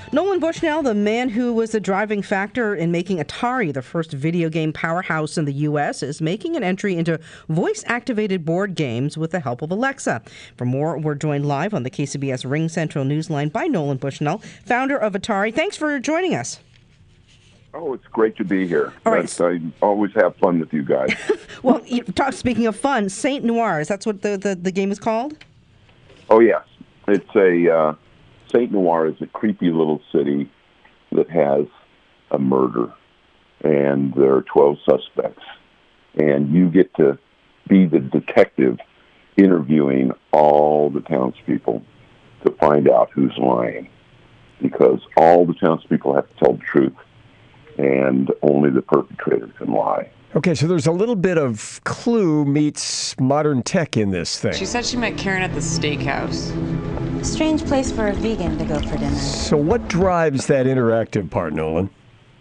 Nolan Bushnell, the man who was the driving factor in making Atari the first video game powerhouse in the U.S., is making an entry into voice-activated board games with the help of Alexa. For more, we're joined live on the KCBS Ring Central Newsline by Nolan Bushnell, founder of Atari. Thanks for joining us. Oh, it's great to be here. All right. I always have fun with you guys. Well, speaking of fun, Saint Noir, is that what the game is called? Oh, yes. It's a Saint Noir is a creepy little city that has a murder, and there are 12 suspects, and you get to be the detective interviewing all the townspeople to find out who's lying, because all the townspeople have to tell the truth, and only the perpetrator can lie. Okay, so there's a little bit of Clue meets modern tech in this thing. She said she met Karen at the steakhouse. Strange place for a vegan to go for dinner. So what drives that interactive part, Nolan?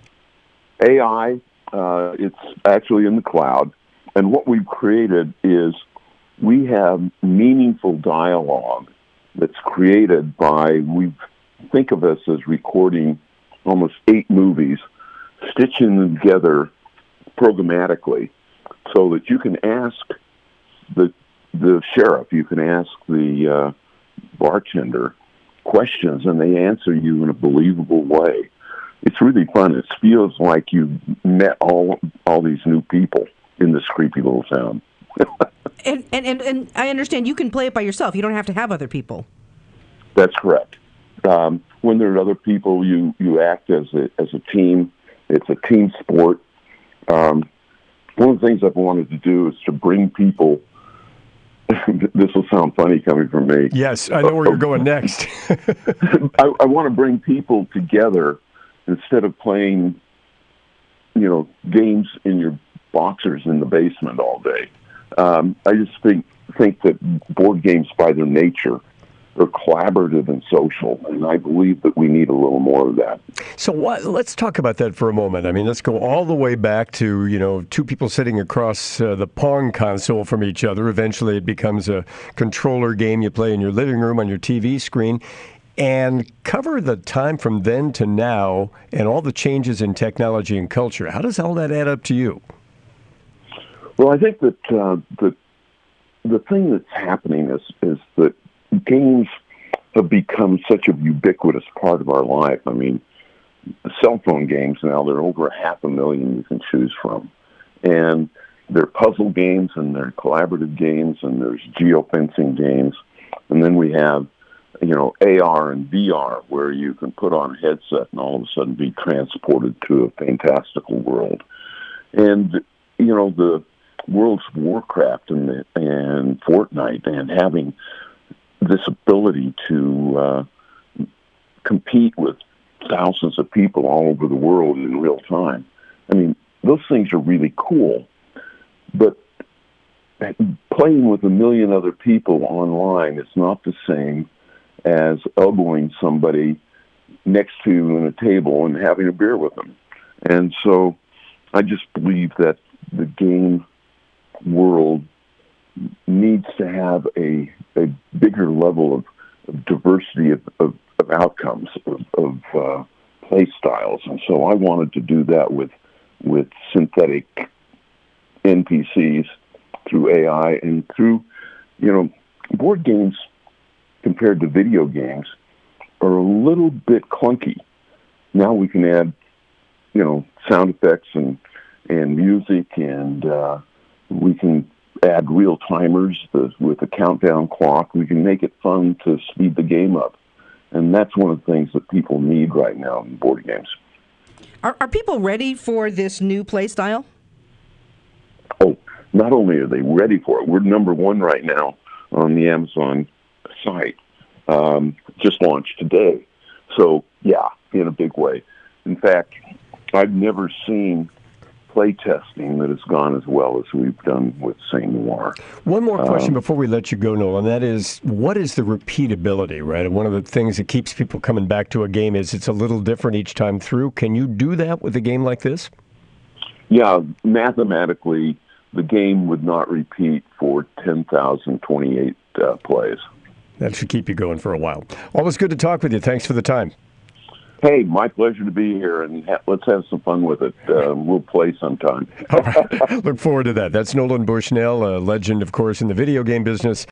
AI, it's actually in the cloud, and what we've created is we have meaningful dialogue that's created by, we think of us as recording almost 8 movies, stitching them together programmatically so that you can ask the sheriff, you can ask the bartender questions, and they answer you in a believable way. It's really fun. It feels like you met all these new people in this creepy little town. And I understand you can play it by yourself. You don't have to have other people. That's correct. When there are other people, you act as a team. It's a team sport. One of the things I've wanted to do is to bring people. This will sound funny coming from me. Yes, I know where you're going next. I want to bring people together instead of playing, games in your boxers in the basement all day. I just think that board games, by their nature, are collaborative and social, and I believe that we need a little more of that. So let's talk about that for a moment. I mean, let's go all the way back to, 2 people sitting across the Pong console from each other. Eventually it becomes a controller game you play in your living room on your TV screen. And cover the time from then to now and all the changes in technology and culture. How does all that add up to you? Well, I think that the thing that's happening is that games have become such a ubiquitous part of our life. I mean, the cell phone games now, there are over 500,000 you can choose from. And there are puzzle games, and there are collaborative games, and there's geofencing games. And then we have, AR and VR, where you can put on a headset and all of a sudden be transported to a fantastical world. And, the World's Warcraft and Fortnite, and having this ability to compete with thousands of people all over the world in real time. I mean, those things are really cool, but playing with 1 million other people online is not the same as elbowing somebody next to you at a table and having a beer with them. And so I just believe that the game world needs to have a bigger level of diversity of outcomes, of play styles. And so I wanted to do that with synthetic NPCs through AI and through, board games compared to video games are a little bit clunky. Now we can add, sound effects and music, and we can add real timers with a countdown clock. We can make it fun to speed the game up. And that's one of the things that people need right now in board games. Are people ready for this new play style? Oh, not only are they ready for it, we're number 1 right now on the Amazon site. Just launched today. So, yeah, in a big way. In fact, I've never seen play testing that has gone as well as we've done with Saint Noir. One more question before we let you go, Nolan. That is, what is the repeatability, right? One of the things that keeps people coming back to a game is it's a little different each time through. Can you do that with a game like this? Yeah, mathematically, the game would not repeat for 10,028 plays. That should keep you going for a while. Always good to talk with you. Thanks for the time. Hey, my pleasure to be here, and let's have some fun with it. We'll play sometime. All right. Look forward to that. That's Nolan Bushnell, a legend, of course, in the video game business.